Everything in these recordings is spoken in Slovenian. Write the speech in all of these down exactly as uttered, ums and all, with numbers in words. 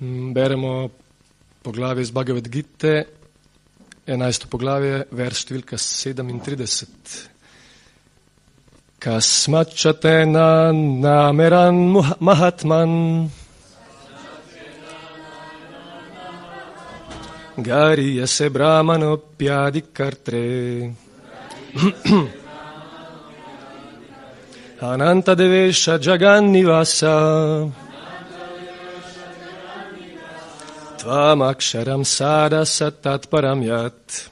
Beremo poglavje iz Bhagavad Gite, enajsto poglavje, vers številka sedemintrideset. Kasmačatena nameran mahatman Gariya se brahmano pjadi kartre Ananta devesha jagannivasa Tvam aksharam sada satat paramyat.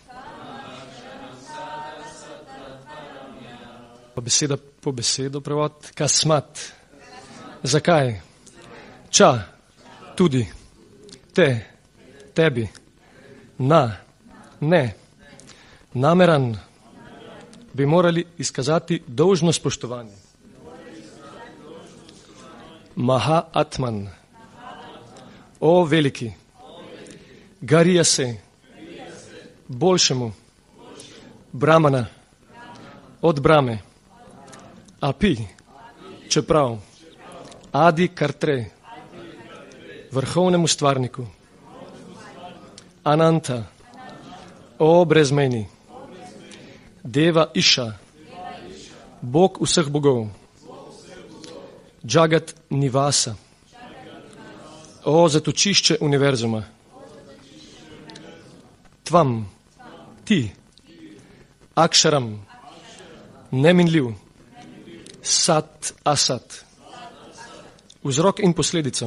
Po beseda po besedo prevod. Kasmat. Zakaj? Ča. Tudi. Te. Tebi. Na. Ne. Nameran. Bi morali izkazati dolžno spoštovanje. Maha Atman. O veliki. Gariya se. Boljšemu. Brahmana. Od Brahme. Api. Čeprav. Adi Kartre. Vrhovnemu stvarniku. Ananta. O brezmejni. Deva Iša. Bog vseh bogov. Jagat Nivasa. O zatočišče univerzuma. Tvam. Ti. Akšaram. Neminljiv. Sat asat. Vzrok in posledico.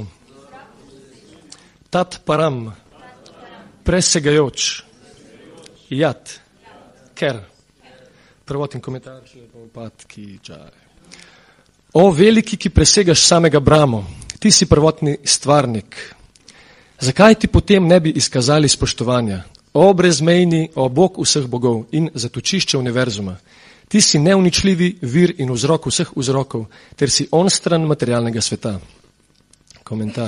Tat param. Presegajoč. Jat. Ker. Prvotni komentar. O veliki, ki presegaš samega Brahmo. Ti si prvotni stvarnik. Zakaj ti potem ne bi izkazali spoštovanja? O brezmejni, o Bog vseh bogov in zatočišče univerzuma. Ti si neuničljivi vir in vzrok vseh vzrokov, ter si onstran materialnega sveta. Komentar.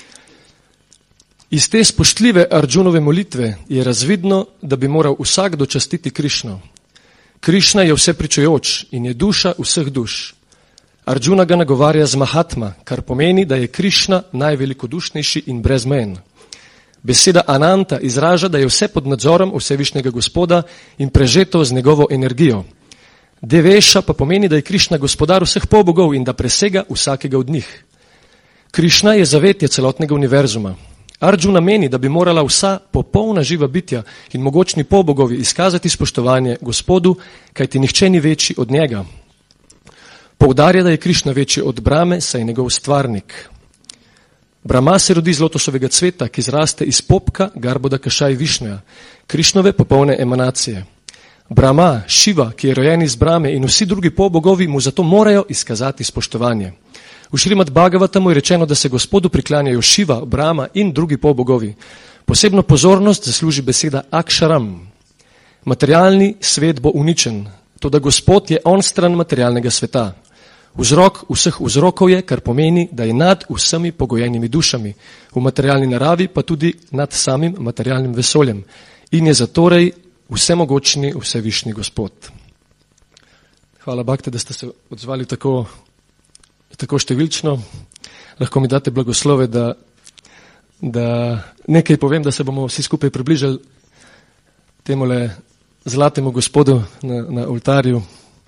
Iz te spoštljive Arjunove molitve je razvidno, da bi moral vsakdo častiti Krišno. Krišna je vse pričujoč in je duša vseh duš. Arjuna ga nagovarja z Mahatma, kar pomeni, da je Krišna najvelikodušnejši in brezmejen. Beseda Ananta izraža, da je vse pod nadzorom Vsevišnjega Gospoda in prežeto z njegovo energijo. Deveša pa pomeni, da je Krišna gospodar vseh polbogov in da presega vsakega od njih. Krišna je zavetje celotnega univerzuma. Arjuna meni, da bi morala vsa popolna živa bitja in mogočni polbogovi izkazati spoštovanje Gospodu, kajti nihče ni večji od njega. Poudarja, da je Krišna večji od Brahme, saj je njegov stvarnik. Brahma se rodi iz lotosovega cveta, ki zraste iz popka Garboda Kašaj Višnuja, Krišnove popolne emanacije. Brahma, Šiva, ki je rojen iz Brahme in vsi drugi polbogovi mu zato morajo izkazati spoštovanje. V Šrimad Bhagavatamu je rečeno, da se Gospodu priklanjajo Šiva, Brahma in drugi polbogovi. Posebno pozornost zasluži beseda Akšaram. Materialni svet bo uničen, toda Gospod je onstran materialnega sveta. Vzrok vseh vzrokov je, kar pomeni, da je nad vsemi pogojenimi dušami, v materialni naravi pa tudi nad samim materialnim vesoljem in je zatorej vsemogočni vsevišnji Gospod. Hvala, Bhakte, da ste se odzvali tako, tako številčno. Lahko mi date blagoslove, da, da nekaj povem, da se bomo vsi skupaj približali temole zlatemu Gospodu na, na oltarju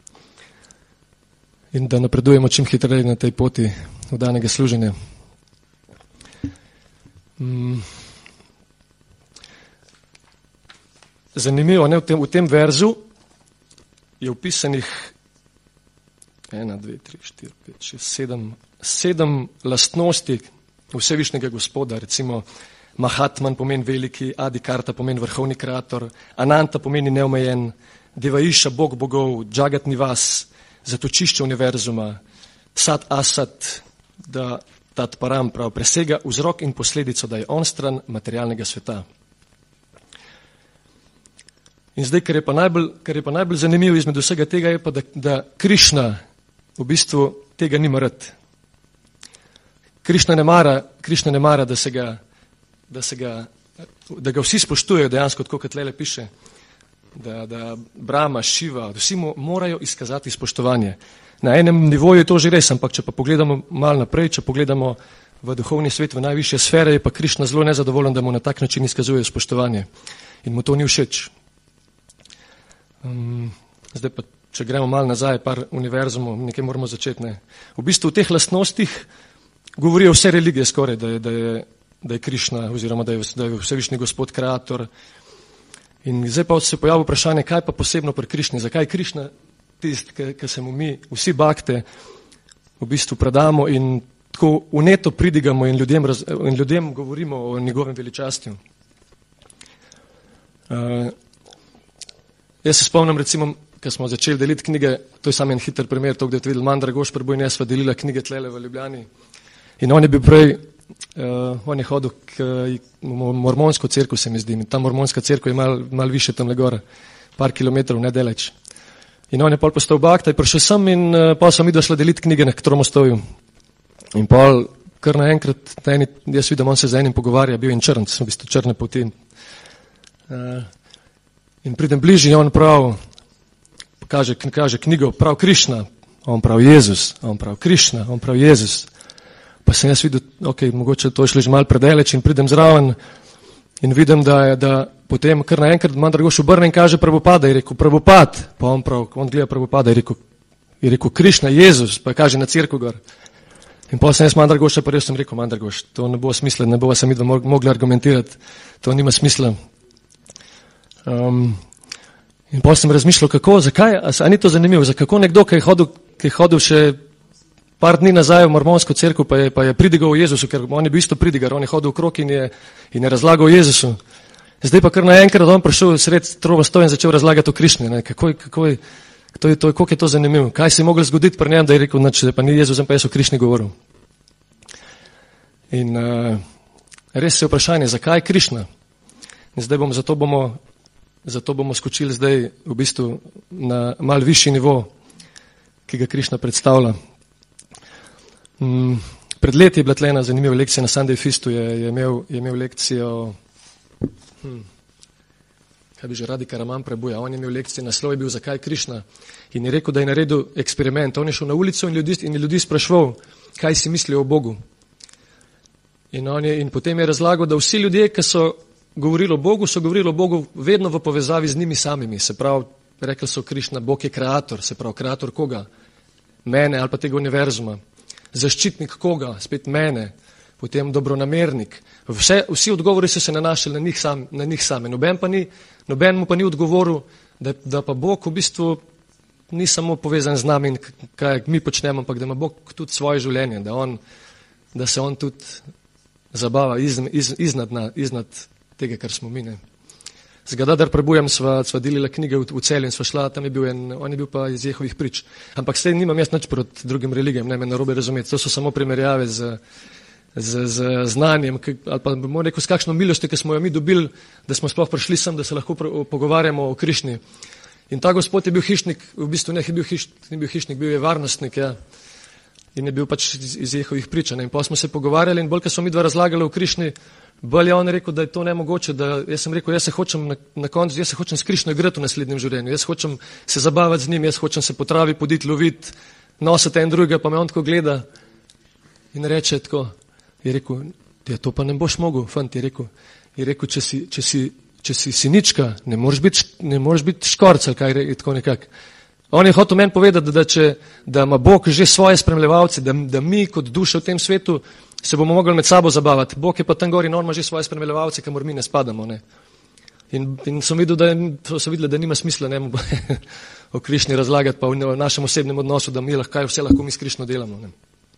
in da napredujemo čim hitreje na tej poti vdanega služenja. Mm. Zanimivo, ne, v tem, v tem verzu je vpisanih ena, dve, tri, štiri, pet, šest, sedem, sedem lastnosti Vsevišnjega Gospoda, recimo Mahatman pomeni veliki, Adikarta pomeni vrhovni kreator, Ananta pomeni neomejen, Devaiša, Bog bogov, Jagat Nivas, zatočišče univerzuma, Sat Asat, da Tat Param prav presega vzrok in posledico, da je on stran materialnega sveta. In zdaj, kar je pa najbolj, kar je pa najbolj zanimivo izmed vsega tega, je pa, da, da Krišna v bistvu tega nima rad. Krišna ne mara, Krišna ne mara, da se ga, da se ga, da ga vsi spoštujejo dejansko, tako kot tlele piše, da, da Brahma, Šiva, vsi mu morajo izkazati spoštovanje. Na enem nivoju je to že res, ampak če pa pogledamo malo naprej, če pogledamo v duhovni svet, v najvišje sfere, je pa Krišna zelo nezadovoljen, da mu na tak način izkazuje spoštovanje. In mu to ni všeč. Um, zdaj pa, če gremo malo nazaj, par univerzumov, nekaj moramo začeti. Ne. V bistvu v teh lastnostih govorijo vse religije skoraj, da je, da je, da je Krišna oziroma da je, da je vsevišnji gospod kreator. In zdaj pa se pojavlja vprašanje, kaj pa posebno pri Krišni, zakaj je Krišna tist, ki se mu mi vsi bakte v bistvu predamo in tako vneto pridigamo in ljudem, raz, in ljudem govorimo o njegovem veličastju. Uh, jaz se spomnim recimo, ko smo začeli deliti knjige, to je samo en hiter primer, to, kde je videl Mandragoš, preboj in jaz sva delila knjige tlele v Ljubljani. In on je bil prej, uh, on je hodil k mormonsko cerkev, se mi zdi. In ta mormonska cerkev je malo mal više tamle gor, par kilometrov, nedaleč. In on je pol postal bakta in prišel sem in uh, pa so mi došla deliti knjige na Tromostovju. In pol kar naenkrat, na eni, jaz vidim, on se z enim pogovarja, bil je in črnc, v bistvu črne poti. Uh, in pridem bližje in on prav, kaže, kaže knjigo, prav Krišna, on prav Jezus, on prav Krišna, on prav Jezus. Pa sem jaz videl, ok, mogoče to je šli že malo predaleč in pridem zraven in vidim, da je, da potem kar naenkrat Mandragoš obrne in kaže Prabhupada, je rekel Prabhupad, pa on prav, on gleda Prabhupada, je rekel, je rekel Krišna, Jezus, pa kaže na cerkev gor. In pa sem jaz Mandragoša, pa res sem rekel, Mandragoš, to ne bo smisla, ne bova se midva mogli argumentirati, to nima smisla. Um, in pa sem razmišljal, kako, zakaj, a, a ni to zanimivo, za kako nekdo, ki je hodil, ki je hodil še par dni nazaj v mormonsko cerkev, pa je, pa je pridigal o Jezusu, ker on je bil isto pridigar, on je hodil okrog in je, in je razlagal o Jezusu. Zdaj pa kar naenkrat on prišel sred Tromostovja in začel razlagati o Krišni, ne, kako je, kako je, to je, to je, koliko je to zanimivo, kaj se je moglo zgoditi pri njem, da je rekel, nač, pa ni Jezus, pa jaz o Krišni govoril. In uh, res se je vprašanje, zakaj je Krišna? In zdaj bomo, zato bomo, zato bomo skočili zdaj v bistvu na mal višji nivo, ki ga Krišna predstavlja. Mm, pred leti je bila tle ena zanimiva lekcija na Sunday Feastu, je, je, imel, je imel lekcijo, hm, kaj bi že Radi Karaman prebuja, on je imel lekcijo, naslov je bil zakaj Krišna in je rekel, da je naredil eksperiment. On je šel na ulico in ljudi, in ljudi sprašval, kaj si mislijo o Bogu. In, on je, in potem je razlagal, da vsi ljudje, ki so govorili o Bogu, so govorili o Bogu vedno v povezavi z njimi samimi. Se pravi, rekli so Krišna, Bog je kreator, se pravi, kreator koga? Mene ali pa tega univerzuma. Zaščitnik koga? Spet mene. Potem dobronamernik. Vse, vsi odgovori so se nanašali na njih, sam, na njih same. Noben, pa ni, noben mu pa ni odgovoril, da, da pa Bog v bistvu ni samo povezan z nami in kaj mi počnemo, ampak da ima Bog tudi svoje življenje, da, on, da se on tudi zabava iz, iz, iznad, na, iznad tega, kar smo mi. Ne. Z Gadadar Prabhujem sva, sva delila knjige v, v Celju in sva šla, tam je bil en, on je bil pa iz Jehovih prič. Ampak zdaj nimam jaz nič proti drugim religijam, ne me narobe razumeti, to so samo primerjave z, z, z znanjem, ki, ali pa bomo rekel, s kakšno milostjo, ki smo jo mi dobili, da smo sploh prišli sem, da se lahko pr, pogovarjamo o Krišni. In ta gospod je bil hišnik, v bistvu ne je bil, hiš, ni bil hišnik, bil je varnostnik, ja. In je bil pač iz, iz Jehovih priča. In pa smo se pogovarjali in bolj, ko smo mi dva razlagali o Krišni, bolj je on rekel, da je to nemogoče, da jaz sem rekel, jaz se hočem na, na koncu, jaz se hočem s Krišno igrati v naslednjem življenju, jaz hočem se zabavati z njim, jaz hočem se po travi poditi, loviti, nositi en drugega, pa me on tako gleda in reče tako, je rekel, ja, to pa ne boš mogel, fant, je rekel, je rekel, če si, če si, če si sinička, ne moreš biti, ne moreš biti škorc, ali kaj je tako nekako. On je hotel meni povedati, da, da, če, da ima Bog že svoje spremljevalce, da, da mi kot duše v tem svetu se bomo mogli med sabo zabavati. Bog je pa tam gor in on ima že svoje spremljevalce, kamor mi ne spadamo. Ne. In, in so videli, da, so videli, da nima smisla ne, o Krišni razlagati, pa v našem osebnem odnosu, da mi lahko, vse lahko mi s Krišno delamo. Ne.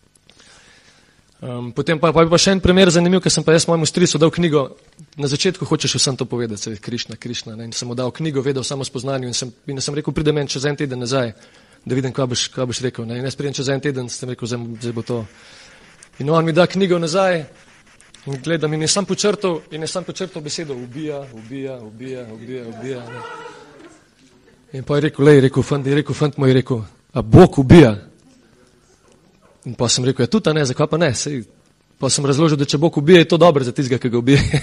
Um, potem pa, pa je pa še en primer zanimiv, ker sem pa jaz mojemu stricu dal knjigo, na začetku hočeš vsem to povedati, se je Krišna, Krišna, ne, in sem mu dal knjigo, vedel samo spoznanju in sem, in sem rekel, pridem en čez en teden nazaj, da vidim, kaj boš, kaj boš rekel, ne, in jaz pridem čez en teden, sem rekel, zdaj, zdaj bo to. In on mi da knjigo nazaj in gledam in je sam počrtal, in je sam počrtal besedo, ubija, ubija, ubija, ubija, ubija, ne. In pa je rekel, lej, rekel, fant, je rekel, fant moj, je rekel, a Bog ubija? In pa sem rekel, ja, tudi ne, zakaj pa ne? Sej, pa sem razložil, da če Bog ubije, je to dobro za tistega, ki ga ubije.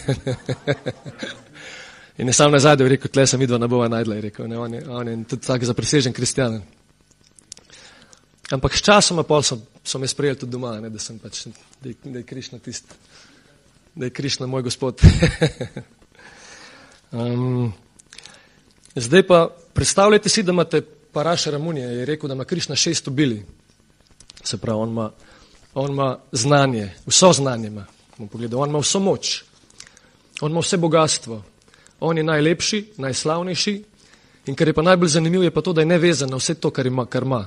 In je sam nazaj, da je rekel, tle sem idva ne bova najdla, je rekel, ne, on je, on je tudi tak zapresežen kristjan. Ampak s časoma pol so, so me sprejeli tudi doma, ne, da sem pač, da je, da je Krišna tist, da je Krišna moj gospod. um, zdaj pa predstavljajte si, da imate Paraša Ramunija, je rekel, da ima Krišna šest obili. Se pravi, on ima, on ima znanje, vso znanje ima. Pogledal, on ima vso moč, on ima vse bogatstvo, on je najlepši, najslavnejši in kar je pa najbolj zanimivo je pa to, da je nevezan na vse to, kar ima. Kar ima.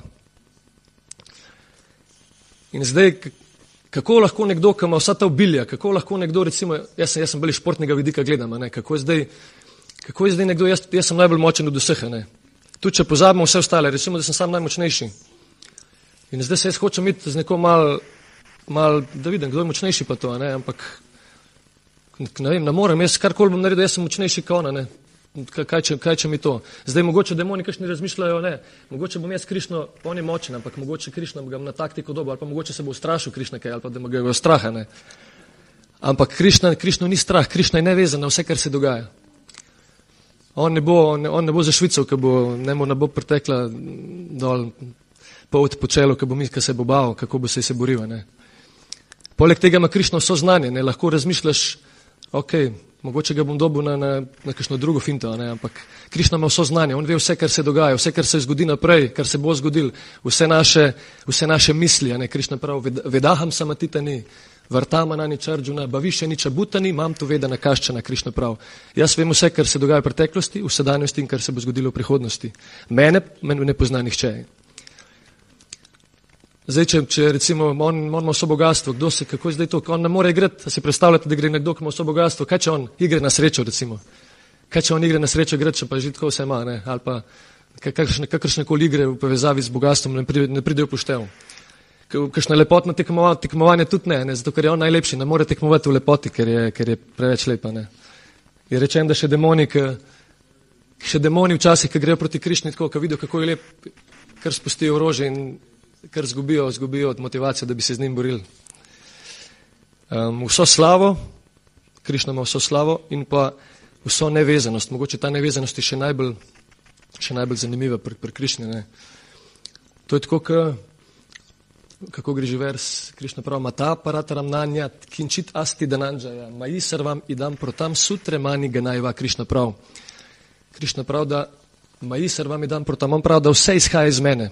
In zdaj, kako lahko nekdo, ki ima vsa ta obilja, kako lahko nekdo, recimo, jaz sem, jaz sem bolj iz športnega vidika gledam, ne, kako je zdaj, kako je zdaj nekdo, jaz, jaz sem najbolj močen od vseh, ne. Tudi če pozabimo vse ostale, recimo, da sem sam najmočnejši. In zdaj se jaz hočem iti z nekom mal, mal, da vidim, kdo je močnejši pa to, ne, ampak, ne vem, ne morem, jaz karkoli bom naredil, jaz sem močnejši kao ona, ne. Kaj če, kaj če mi to? Zdaj mogoče demoni kakšni razmišljajo, ne, mogoče bom jaz Krišno, on je močen, ampak mogoče Krišna ga na taktiko dobo, ali pa mogoče se bo ustrašil Krišna kaj, ali pa da ga je straha, ne. Ampak Krišna, Krišno ni strah, Krišna je nevezan na vse, kar se dogaja. On ne bo, on, on ne bo zašvical, ko bo, ne mu ne bo pretekla dol pot po čelu, ko bo mi, ko se bo bal, kako bo se se boril, ne. Poleg tega ima Krišna vso znanje, ne, lahko razmišljaš, okej, okay, mogoče ga bom dobil na, na, na kakšno drugo finto, ne, ampak Krišna ima vso znanje, on ve vse, kar se dogaja, vse, kar se zgodi naprej, kar se bo zgodil, vse naše, vse naše misli, ne, Krišna pravi, vedaham samatitani, vartamanani čarđuna, baviše niča butani, mam tu veda nakaščana, Krišna pravi. Jaz vem vse, kar se dogaja v preteklosti, v sedanjosti in kar se bo zgodilo v prihodnosti. Mene, mene ne pozna nihče. Zdaj, če, če recimo, on, on ima vso bogatstvo, kdo se, kako je zdaj to, on ne more igrati, si predstavljate, da gre nekdo, ki ima vso bogatstvo, kaj če on igre na srečo, recimo, kaj če on igre na srečo igrati, če pa že tako vse ima, ne, ali pa kakršne, kakršne koli igre v povezavi z bogatstvom ne, pri, ne pride v poštev. Kakšna lepotna tekmovanje, tekmovanje tudi ne, ne, zato ker je on najlepši, ne more tekmovati v lepoti, ker je, ker je preveč lepa, ne. Je rečen, da še demoni, k, še demoni včasih, ki grejo proti Krišni, tako, ki vidijo, kako je lep, kar spustijo orožje in kar zgubijo, zgubijo od motivacije, da bi se z njim borili. Um, vso slavo, Krišna ima vso slavo in pa vso nevezanost. Mogoče ta nevezanost je še najbolj, še najbolj zanimiva pri, pri Krišni. Ne. To je tako, ka, kako gre že vers, Krišna pravi, mata parataram nanjat, kinčit asti dananđaja, maji sarvam idam protam sutre mani ganajva, Krišna pravi. Krišna pravi, da maji sarvam idam protam, on pravi, da vse izhaja iz mene.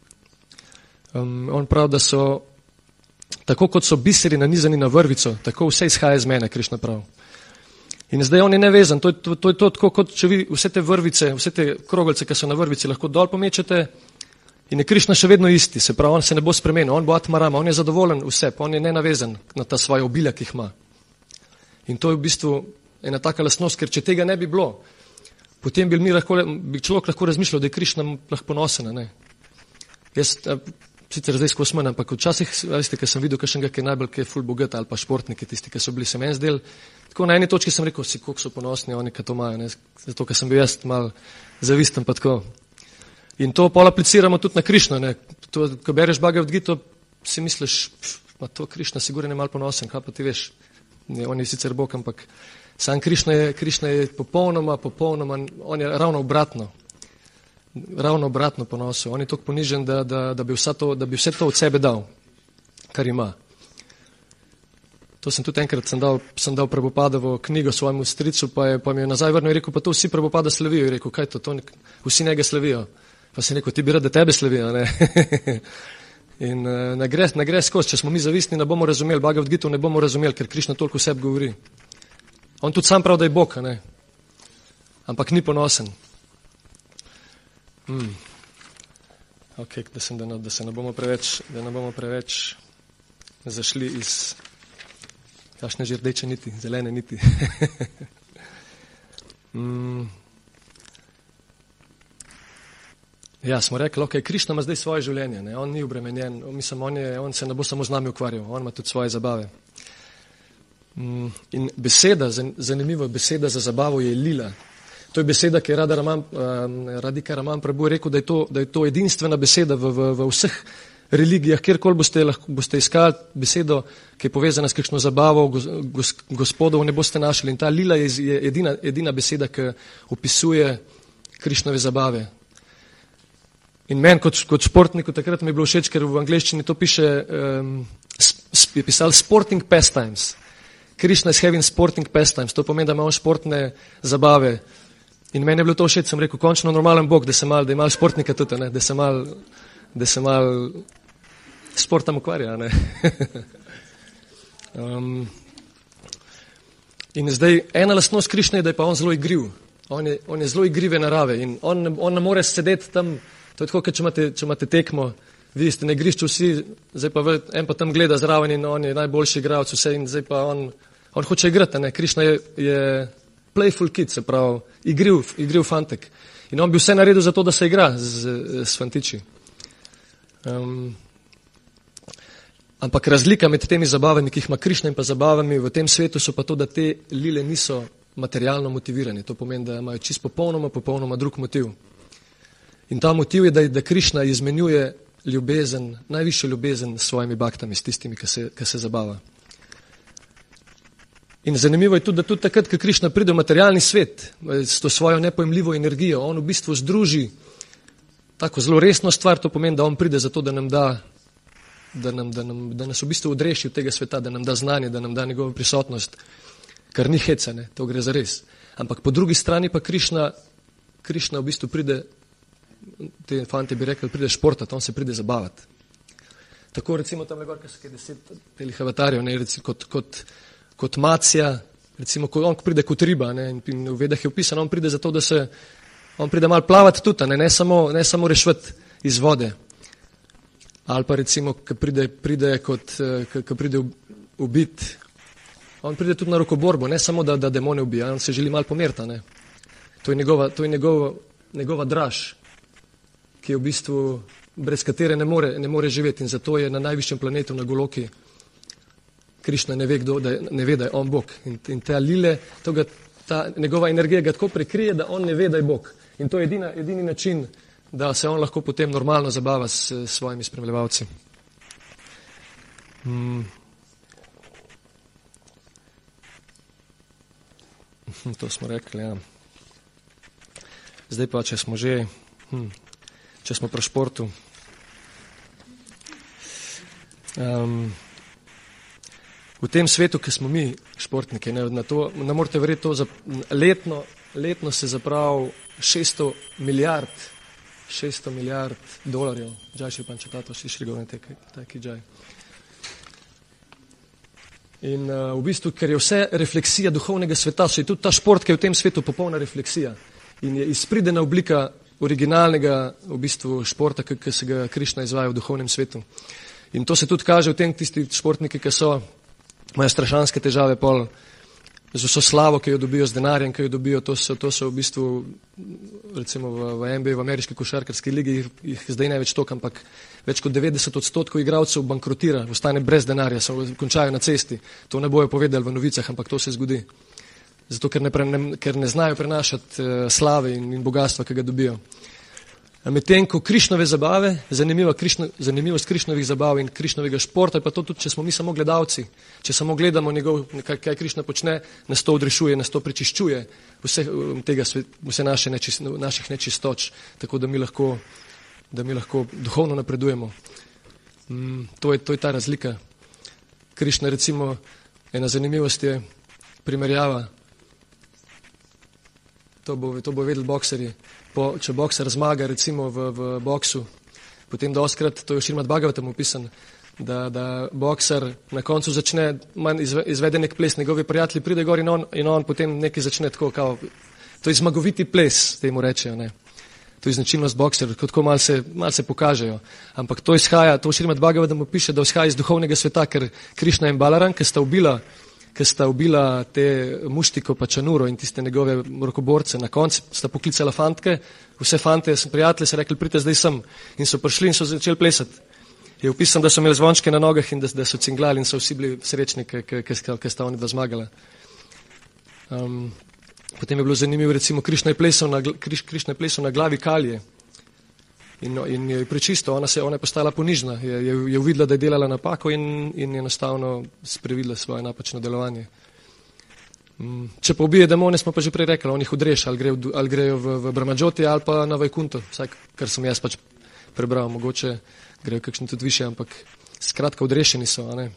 Um, on pravi, da so, tako kot so biseri nanizani na vrvico, tako vse izhaja iz mene, Krišna pravi. In zdaj on je nevezan, to je to, to, je to tako, kot če vi vse te vrvice, vse te krogelce, ki so na vrvici, lahko dol pomečete in je Krišna še vedno isti, se pravi, on se ne bo spremenil, on bo atmarama, on je zadovoljen vse, on je nenavezan na ta svoja obilja, ki jih ima. In to je v bistvu ena taka lastnost, ker če tega ne bi bilo, potem bi, mi lahko, bi človek lahko razmišljal, da je Krišna lahko ponosen, ne. Jaz, sicer zdaj skozi manj, ampak včasih, veste, ker sem videl kakšnega, ki je najbolj, ki je ful bogat, ali pa športniki, tisti, ki so bili sem en zdel, tako na eni točki sem rekel, si koliko so ponosni oni, ki to imajo, ne, zato, ker sem bil jaz mal zavisten pa tako. In to pol apliciramo tudi na Krišno, ne, to, ko bereš Bhagavad Gito, si misliš, ma to Krišna sigurno je mal ponosen, kaj pa ti veš, ne, on je sicer Bog, ampak sam Krišna je, Krišna je popolnoma, popolnoma, on je ravno obratno. Ravno obratno ponosil. On je toliko ponižen, da, da, da, bi to, da bi vse to od sebe dal, kar ima. To sem tudi enkrat sem dal, sem dal Prabhupadovo knjigo svojemu stricu, pa, je, pa mi je nazaj vrnil in rekel, pa to vsi Prabhupada slavijo. In rekel, kaj to, to nek, vsi njega slavijo. Pa sem rekel, ti bi rad, da tebe slavijo, ne. In uh, ne gre, ne gre skozi, če smo mi zavistni, ne bomo razumeli, Bhagavad Gita ne bomo razumeli, ker Krišna toliko vseb govori. On tudi sam pravi, da je Bog, ne. Ampak ni ponosen. Hmm. Ok, da, sem, da, da se ne bomo preveč, da ne bomo preveč zašli iz kakšne že rdeče niti, zelene niti. hmm. Ja, smo rekli, ok, Krišna ima zdaj svoje življenje, ne? On ni obremenjen, mislim, on, je, on se ne bo samo z nami ukvarjal, on ima tudi svoje zabave. Hmm. In beseda, zanimiva beseda za zabavo je lila. To je beseda, ki je Radha Raman, uh, Radhika Raman Prabhu rekel, da je, to, da je to edinstvena beseda v, v, v vseh religijah, kjerkoli boste, lahko, boste iskali besedo, ki je povezana s kakšno zabavo, gos, gos, gospodov ne boste našli. In ta lila je, je edina, edina beseda, ki opisuje Krišnove zabave. In meni kot, kot športniku takrat mi je bilo všeč, ker v angleščini to piše, um, je pisal sporting pastimes. Krishna is having sporting pastimes, to pomeni, da ima športne zabave. In meni je bilo to všeč, sem rekel, končno normalen bog, da se mal, da je mal športnika tudi, ne? da se mal, da se mal sportom ukvarja. Ne? um, in zdaj, ena lastnost Krišne je, da je pa on zelo igriv. On je, on je zelo igrive narave in on, on ne more sedeti tam, to je tako, če imate, če imate tekmo, vi ste na igrišču vsi, zdaj pa en pa tam gleda zraven in on je najboljši igralec vse in zdaj pa on, on hoče igrati, ne, Krišna je, je playful kid, se pravi, igriv, igriv fantek. In on bi vse naredil za to, da se igra z, z fantiči. Um, ampak razlika med temi zabavami, ki jih ima Krišna in pa zabavami v tem svetu, so pa to, da te lile niso materialno motivirani. To pomeni, da imajo čisto popolnoma, popolnoma drug motiv. In ta motiv je, da, da Krišna izmenjuje ljubezen, najvišjo ljubezen s svojimi baktami, s tistimi, ki se, ki se zabava. In zanimivo je tudi, da tudi takrat, ko Krišna pride v materialni svet, s to svojo nepojemljivo energijo, on v bistvu združi tako zelo resno stvar, to pomeni, da on pride zato, da nam da, da, nam, da, nam, da nas v bistvu odreši od tega sveta, da nam da znanje, da nam da njegovo prisotnost, kar ni heca, ne, to gre za res. Ampak po drugi strani pa Krišna, Krišna v bistvu pride, te fanti bi rekli, pride športati, on se pride zabavati. Tako recimo tam le gor, ki so kaj deset telih avatarjev, ne, recimo, kot, kot, kot macija, recimo, ko on pride kot riba, ne, in v Vedah je opisano, on pride zato, da se, on pride malo plavati tudi, ne, ne samo, ne samo rešvati iz vode. Ali pa recimo, ko pride, pride kot, ko pride ubit, on pride tudi na rokoborbo, ne samo, da, da demone ubija, on se želi malo pomerta, ne. To je njegova, to je njegova, njegova draž, ki je v bistvu, brez katere ne more, ne more živeti in zato je na najvišjem planetu na Goloki Krišna ne ve, kdo, da je, ne ve, da je on Bog. In, in ta lile, toga, ta njegova energija ga tako prekrije, da on ne ve, da je Bog. In to je edina, edini način, da se on lahko potem normalno zabava s, s svojimi spremljevalci. Hmm. To smo rekli, ja. Zdaj pa, če smo že, hm, če smo pri športu. Um, v tem svetu, ki smo mi športniki, ne, na to, ne morate verjeti to, za, letno, letno se zaprav šeststo milijard, šeststo milijard dolarjev, džaj še pan četato, še šli govne taki džaj. In uh, v bistvu, ker je vse refleksija duhovnega sveta, so je tudi ta šport, ki je v tem svetu popolna refleksija. In je izpridena oblika originalnega v bistvu športa, ki, ki se ga Krišna izvaja v duhovnem svetu. In to se tudi kaže v tem tisti športniki, ki so, imajo strašanske težave pol z vso slavo, ki jo dobijo, z denarjem, ki jo dobijo, to so, to so v bistvu, recimo v, v N B A, v ameriški košarkarski ligi, jih, jih zdaj ne več toliko, ampak več kot devetdeset odstotkov igralcev bankrotira, ostane brez denarja, so končajo na cesti. To ne bojo povedali v novicah, ampak to se zgodi. Zato, ker ne, pre, ne, ker ne znajo prenašati uh, slave in, in bogatstva, ki ga dobijo. Medtem ko Krišnove zabave, zanimiva Krišno, zanimivost Krišnovih zabav in Krišnovega športa, pa to tudi, če smo mi samo gledalci, če samo gledamo njegov, kaj, kaj Krišna počne, nas to odrešuje, nas to prečiščuje vse, tega, vse naše nečist, naših nečistoč, tako da mi lahko, da mi lahko duhovno napredujemo. Mm, to, je, to je ta razlika. Krišna, recimo, ena zanimivost je primerjava. To bo, to bo vedeli bokserji. Po, če bokser zmaga recimo v, v boksu, potem doskrat, to je v Šrimad Bhagavatam opisan, da, da bokser na koncu začne, manj izve, izvede nek ples, njegovi prijatelji pride gor in on, in on potem nekaj začne tako, kao, to je zmagoviti ples, temu rečejo, ne. To je značilnost bokserjev, tako malo se, mal se pokažejo. Ampak to izhaja, to v Šrimad Bhagavatam piše, da izhaja iz duhovnega sveta, ker Krišna in Balaram, ki sta ubila ki sta ubila te Muštiko pa Čanuro in tiste njegove rokoborce. Na koncu sta poklicala fantke, vse fante, prijatelje, so rekli, pridite zdaj sem. In so prišli in so začeli plesati. Je opisan, da so imeli zvončke na nogah in da, da so cinglali in so vsi bili srečni, ki sta oni dva zmagala. Um, potem je bilo zanimivo, recimo, Krišna je plesal na, Kriš, Krišna je plesal na glavi Kalije. In, in je prečisto, ona, se, ona je postala ponižna, je, je, je uvidela, da je delala napako in, in je enostavno sprevidela svoje napačno delovanje. Če pa ubije demone, smo pa že prej rekli, on jih odreša, ali, gre, ali grejo v, v Brahmadžoti ali pa na Vajkunto, vsaj kar sem jaz pač prebral, mogoče grejo kakšni tudi više, ampak skratka odrešeni so, a ne.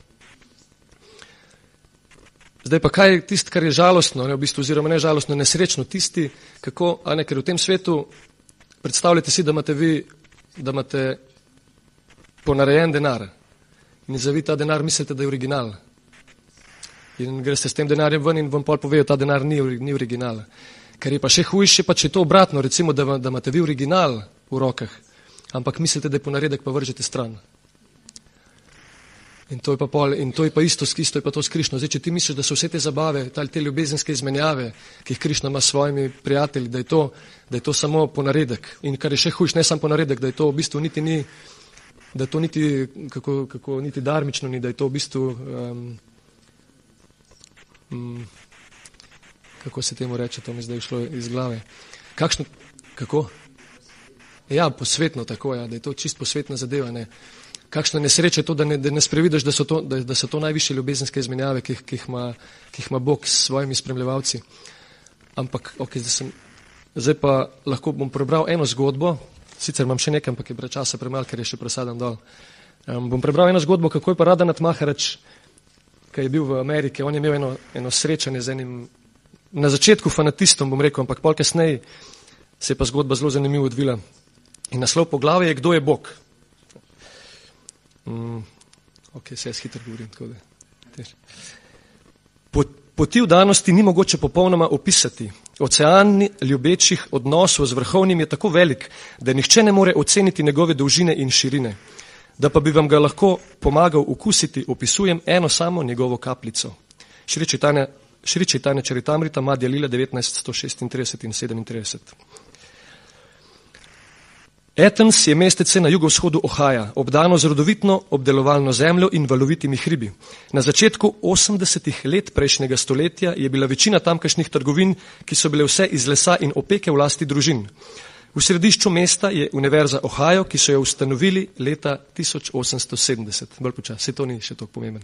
Zdaj pa kaj je tisto, kar je žalostno, ne, v bistvu, oziroma ne žalostno, nesrečno, tisti, kako, a ne, ker v tem svetu, predstavljate si, da imate vi, da imate ponarejen denar in za vi ta denar mislite, da je original. In greste s tem denarjem ven in vam pol povejo, ta denar ni, ni original. Ker je pa še hujše, pa če je to obratno, recimo, da, da imate vi original v rokah, ampak mislite, da je ponaredek, pa vržete stran. In to je pa, pol, in to je pa isto, isto je pa to s Krišno. Zdaj, če ti misliš, da so vse te zabave, te ljubezenske izmenjave, ki jih Krišna ima s svojimi prijatelji, da je to, da je to samo ponaredek. In kar je še hujš, ne samo ponaredek, da je to v bistvu niti ni, da je to niti, kako, kako, niti darmično ni, da je to v bistvu, um, um, kako se temu reče, to mi zdaj šlo iz glave. Kakšno, kako? Ja, posvetno tako, ja, da je to čist posvetna zadeva, ne. Kakšna nesreča je to, da ne, da ne sprevidaš, da so to, da, da so to najvišje ljubezenske izmenjave, ki, ki, jih ima, ki jih ima Bog s svojimi spremljevalci. Ampak, ok, zdaj, sem, zdaj pa lahko bom prebral eno zgodbo, sicer imam še nekaj, ampak je brez časa premal, ker je še presadam dol. Um, bom prebral eno zgodbo, kako je pa Radhanath Maharaj, ki je bil v Ameriki, on je imel eno, eno srečanje z enim, na začetku fanatistom, bom rekel, ampak pol kasneje se je pa zgodba zelo zanimivo odvila. In naslov poglavja je, kdo je Bog. Mm, ok, se jaz hitro govorim, tako da. Pot, poti vdanosti ni mogoče popolnoma opisati. Ocean ljubečih odnosov z vrhovnim je tako velik, da nihče ne more oceniti njegove dolžine in širine. Da pa bi vam ga lahko pomagal okusiti, opisujem eno samo njegovo kapljico. Šri Čaitanja, Šri Čaitanja Čaritamrita, Madhya Lila, devetnajst sto šestintrideset in sedemintrideset. Athens je mestece na jugovzhodu Ohaja, obdano z rodovitno obdelovalno zemljo in valovitimi hribi. Na začetku osemdesetih let prejšnjega stoletja je bila večina tamkajšnjih trgovin, ki so bile vse iz lesa in opeke v lasti družin. V središču mesta je Univerza Ohio, ki so jo ustanovili leta tisoč osemsto sedemdeset. Bolj počas, se to ni še toliko pomemben.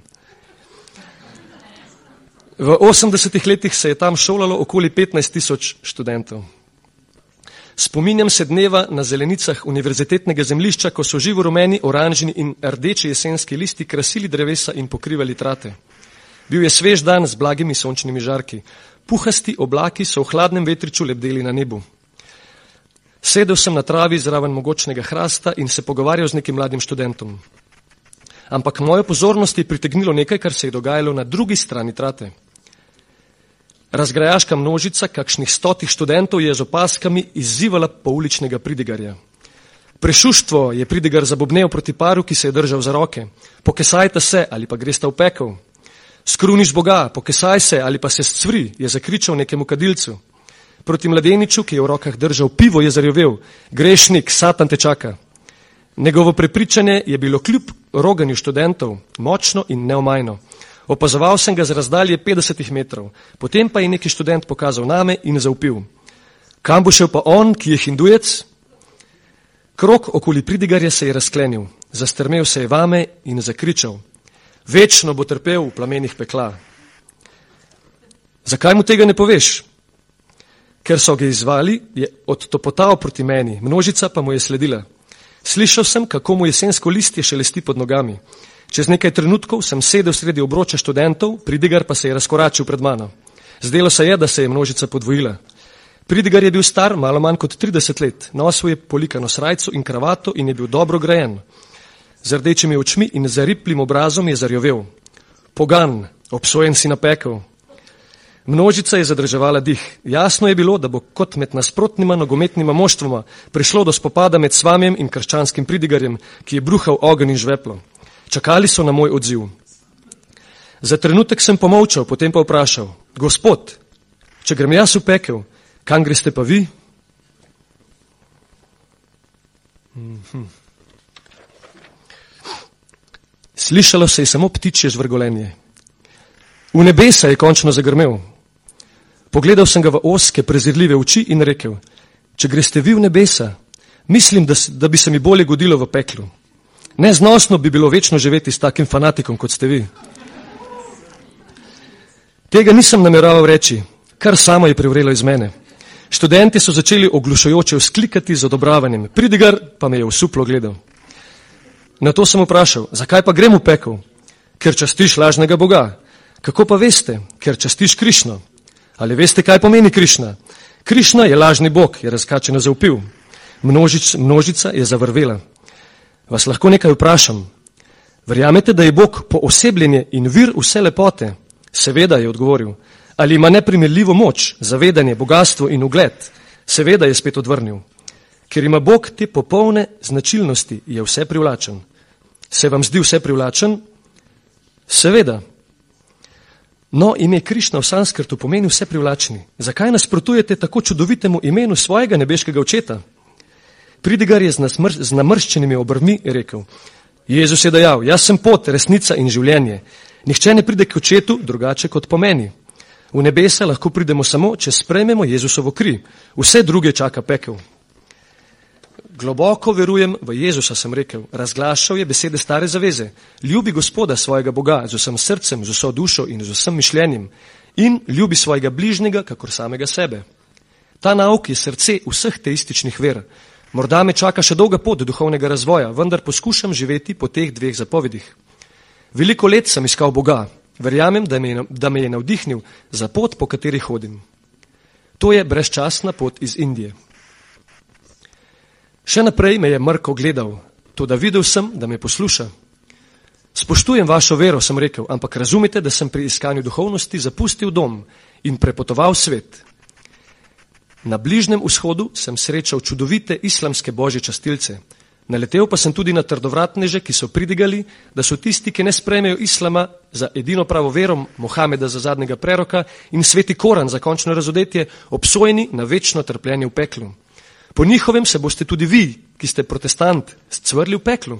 V osemdesetih letih se je tam šolalo okoli petnajst tisoč študentov. Spominjam se dneva na zelenicah univerzitetnega zemljišča, ko so živo rumeni, oranžni in rdeči jesenski listi krasili drevesa in pokrivali trate. Bil je svež dan z blagimi sončnimi žarki. Puhasti oblaki so v hladnem vetriču lebdeli na nebu. Sedel sem na travi zraven mogočnega hrasta in se pogovarjal z nekim mladim študentom. Ampak mojo pozornost je pritegnilo nekaj, kar se je dogajalo na drugi strani trate. Razgrajaška množica kakšnih stotih študentov je z opaskami izzivala pouličnega pridigarja. Prešuštvo je pridigar zabobnel proti paru, ki se je držal za roke. Pokesajte se ali pa gresta v pekel. Skruniš Boga, pokesaj se ali pa se scvri, je zakričal nekemu kadilcu. Proti mladeniču, ki je v rokah držal pivo, je zarjovel. Grešnik, Satan te čaka. Njegovo prepričanje je bilo kljub roganju študentov močno in neomajno. Opazoval sem ga z razdalje petdesetih metrov, potem pa je neki študent pokazal name in zaupil. Kam bo šel pa on, ki je hindujec? Krog okoli pridigarja se je razklenil, zastrmel se je vame in zakričal. Večno bo trpel v plamenih pekla. Zakaj mu tega ne poveš? Ker so ga izvali, je odtopotal proti meni, množica pa mu je sledila. Slišal sem, kako mu jesensko listje šelesti pod nogami. Čez nekaj trenutkov sem sedel sredi obroča študentov, pridigar pa se je razkoračil pred mano. Zdelo se je, da se je množica podvojila. Pridigar je bil star malo manj kot trideset let, nosil je polikano srajco in kravato in je bil dobro grajen. Z rdečimi očmi in zariplim obrazom je zarjovel. Pogan, obsojen si na pekel. Množica je zadrževala dih. Jasno je bilo, da bo kot med nasprotnima nogometnima moštvoma prišlo do spopada med Svamijem in krščanskim pridigarjem, ki je bruhal ogenj in žveplo. Čakali so na moj odziv. Za trenutek sem pomolčal, potem pa vprašal. Gospod, če grem jaz v pekel, kam greste pa vi? Mm-hmm. Slišalo se je samo ptičje žvrgolenje. V nebesa je končno zagrmel. Pogledal sem ga v ozke, prezirljive oči in rekel, če greste vi v nebesa, mislim, da, da bi se mi bolje godilo v peklu. Neznosno bi bilo večno živeti s takim fanatikom, kot ste vi. Tega nisem nameraval reči, kar samo je privrelo iz mene. Študenti so začeli oglušujoče vzklikati z odobravanjem. Pridigar pa me je osuplo gledal. Na to sem vprašal, zakaj pa grem v pekel? Ker častiš lažnega Boga. Kako pa veste? Ker častiš Krišno. Ali veste, kaj pomeni Krišna? Krišna je lažni Bog, je razkačeno zavpil. Množic, množica je zavrvela. Vas lahko nekaj vprašam. Verjamete, da je Bog poosebljenje in vir vse lepote? Seveda, je odgovoril. Ali ima neprimerljivo moč, zavedanje, bogatstvo in ugled? Seveda, je spet odvrnil. Ker ima Bog te popolne značilnosti, je vse privlačen. Se vam zdi vse privlačen? Seveda. No, ime Krišna v sanskrtu pomeni vse privlačni. Zakaj nasprotujete tako čudovitemu imenu svojega nebeškega očeta? Pridigar je z, nasmr z namrščenimi obrvmi rekel. Jezus je dejal, jaz sem pot, resnica in življenje. Nihče ne pride k očetu drugače kot po meni. V nebesa lahko pridemo samo, če sprejmemo Jezusovo kri. Vse druge čaka pekel. Globoko verujem v Jezusa, sem rekel. Razglašal je besede stare zaveze. Ljubi Gospoda svojega Boga z vsem srcem, z vso dušo in z vsem mišljenjem. In ljubi svojega bližnjega, kakor samega sebe. Ta nauk je srce vseh teističnih ver. Morda me čaka še dolga pot duhovnega razvoja, vendar poskušam živeti po teh dveh zapovedih. Veliko let sem iskal Boga. Verjamem, da me, je, da me je navdihnil za pot, po kateri hodim. To je brezčasna pot iz Indije. Še naprej me je mrko gledal, to da videl sem, da me posluša. Spoštujem vašo vero, sem rekel, ampak razumite, da sem pri iskanju duhovnosti zapustil dom in prepotoval svet. Na Bližnjem vzhodu sem srečal čudovite islamske božje častilce. Naletel pa sem tudi na trdovratneže, ki so pridigali, da so tisti, ki ne sprejmejo islama za edino pravo vero, Mohameda za zadnjega preroka in sveti Koran za končno razodetje, obsojeni na večno trpljenje v peklu. Po njihovem se boste tudi vi, ki ste protestant, scvrli v peklu.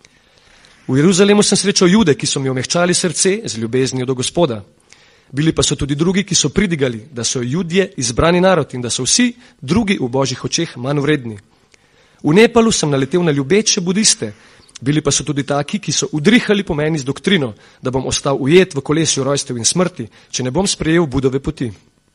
V Jeruzalemu sem srečal Jude, ki so mi omehčali srce z ljubeznijo do Gospoda. Bili pa so tudi drugi, ki so pridigali, da so Judje izbrani narod in da so vsi drugi v božjih očeh manj vredni. V Nepalu sem naletel na ljubeče budiste, bili pa so tudi taki, ki so udrihali po meni z doktrino, da bom ostal ujet v kolesju rojstev in smrti, če ne bom sprejel Budove poti.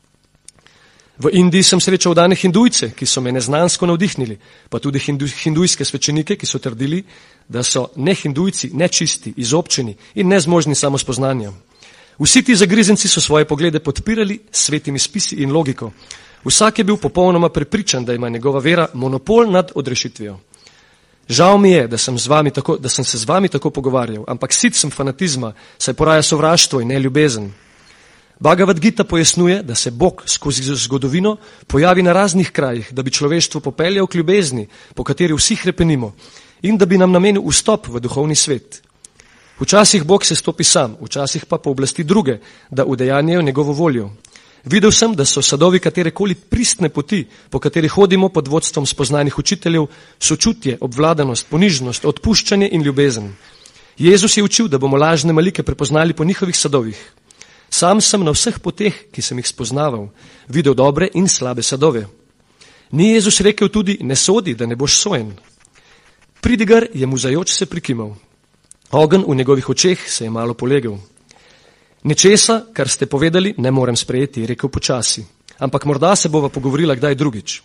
V Indiji sem srečal dane hindujce, ki so me neznansko navdihnili, pa tudi hindu, hindujske svečenike, ki so trdili, da so ne hindujci nečisti, izobčeni in nezmožni samospoznanja. Vsi ti zagrizenci so svoje poglede podpirali s svetimi spisi in logiko. Vsak je bil popolnoma prepričan, da ima njegova vera monopol nad odrešitvijo. Žal mi je, da sem, z vami tako, da sem se z vami tako pogovarjal, ampak sit sem fanatizma, saj poraja sovraštvo in ne ljubezen. Bhagavad Gita pojasnjuje, da se Bog skozi zgodovino pojavi na raznih krajih, da bi človeštvo popeljal k ljubezni, po kateri vsi hrepenimo, in da bi nam namenil vstop v duhovni svet. Včasih Bog se stopi sam, včasih pa pooblasti druge, da udejanjajo njegovo voljo. Videl sem, da so sadovi katerekoli pristne poti, po kateri hodimo pod vodstvom spoznanih učiteljev, sočutje, obvladanost, ponižnost, odpuščanje in ljubezen. Jezus je učil, da bomo lažne malike prepoznali po njihovih sadovih. Sam sem na vseh poteh, ki sem jih spoznaval, videl dobre in slabe sadove. Ni Jezus rekel tudi, ne sodi, da ne boš sojen. Pridigar je muzajoč se prikimal. Ogenj v njegovih očeh se je malo polegel. Nečesa, kar ste povedali, ne morem sprejeti, je rekel počasi. Ampak morda se bova pogovorila kdaj drugič.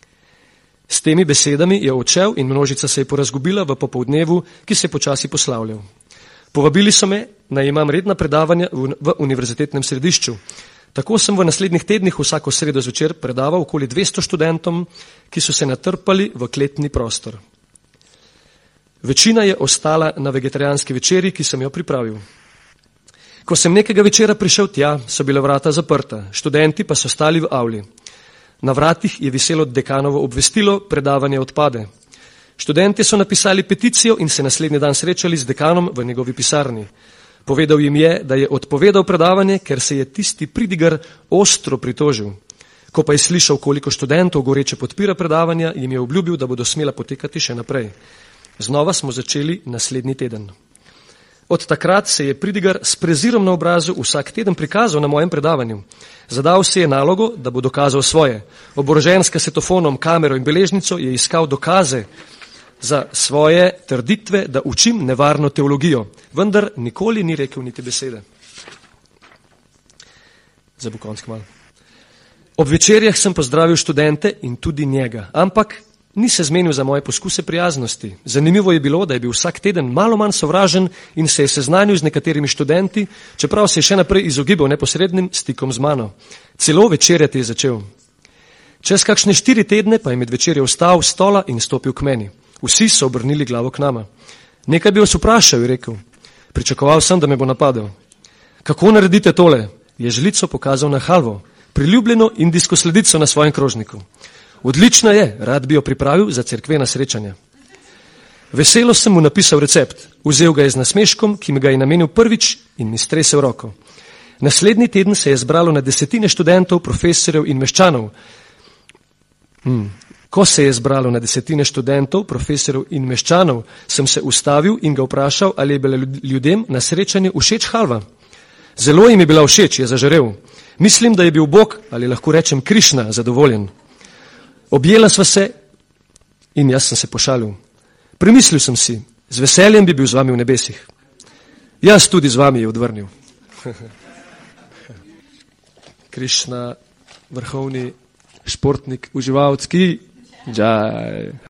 S temi besedami je odšel in množica se je porazgubila v popoldnevu, ki se je počasi poslavljal. Povabili so me, naj imam redna predavanja v, v univerzitetnem središču. Tako sem v naslednjih tednih vsako sredo zvečer predaval okoli dvesto študentom, ki so se natrpali v kletni prostor. Večina je ostala na vegetarijanski večeri, ki sem jo pripravil. Ko sem nekega večera prišel tja, so bila vrata zaprta, študenti pa so stali v avli. Na vratih je viselo dekanovo obvestilo, predavanje odpade. Študenti so napisali peticijo in se naslednji dan srečali z dekanom v njegovi pisarni. Povedal jim je, da je odpovedal predavanje, ker se je tisti pridigar ostro pritožil. Ko pa je slišal, koliko študentov goreče podpira predavanja, jim je obljubil, da bodo smela potekati še naprej. Znova smo začeli naslednji teden. Od takrat se je pridigar s prezirom na obrazu vsak teden prikazal na mojem predavanju. Zadal si je nalogo, da bo dokazal svoje. Oborožen s kasetofonom, kamero in beležnico je iskal dokaze za svoje trditve, da učim nevarno teologijo, vendar nikoli ni rekel niti besede. Zdaj bo konc kmalu. Ob večerjah sem pozdravil študente in tudi njega, ampak ni se zmenil za moje poskuse prijaznosti. Zanimivo je bilo, da je bil vsak teden malo manj sovražen in se je seznanil z nekaterimi študenti, čeprav se je še naprej izogibal neposrednim stikom z mano. Celo večerjati je začel. Čez kakšne štiri tedne pa je med večerjo vstal s stola in stopil k meni. Vsi so obrnili glavo k nama. Nekaj bi vas vprašal, je rekel. Pričakoval sem, da me bo napadel. Kako naredite tole? Je žlico pokazal na halvo, priljubljeno indijsko sledico na svojem krožniku. Odlična je, rad bi jo pripravil za cerkvena srečanja. Veselo sem mu napisal recept, vzel ga je z nasmeškom, ki mi ga je namenil prvič in mi stresel roko. Naslednji teden se je zbralo na desetine študentov, profesorjev in meščanov. Hmm. Ko se je zbralo na desetine študentov, profesorjev in meščanov, sem se ustavil in ga vprašal, ali je bila ljudem na srečanju všeč halva. Zelo jim je bila všeč, je zažarel. Mislim, da je bil Bog, ali lahko rečem Krišna, zadovoljen. Objela sva se in jaz sem se pošalil. Premislil sem si, z veseljem bi bil z vami v nebesih. Jaz tudi z vami, je odvrnil. Krišna, vrhovni športnik, uživalec, ki... Džaj.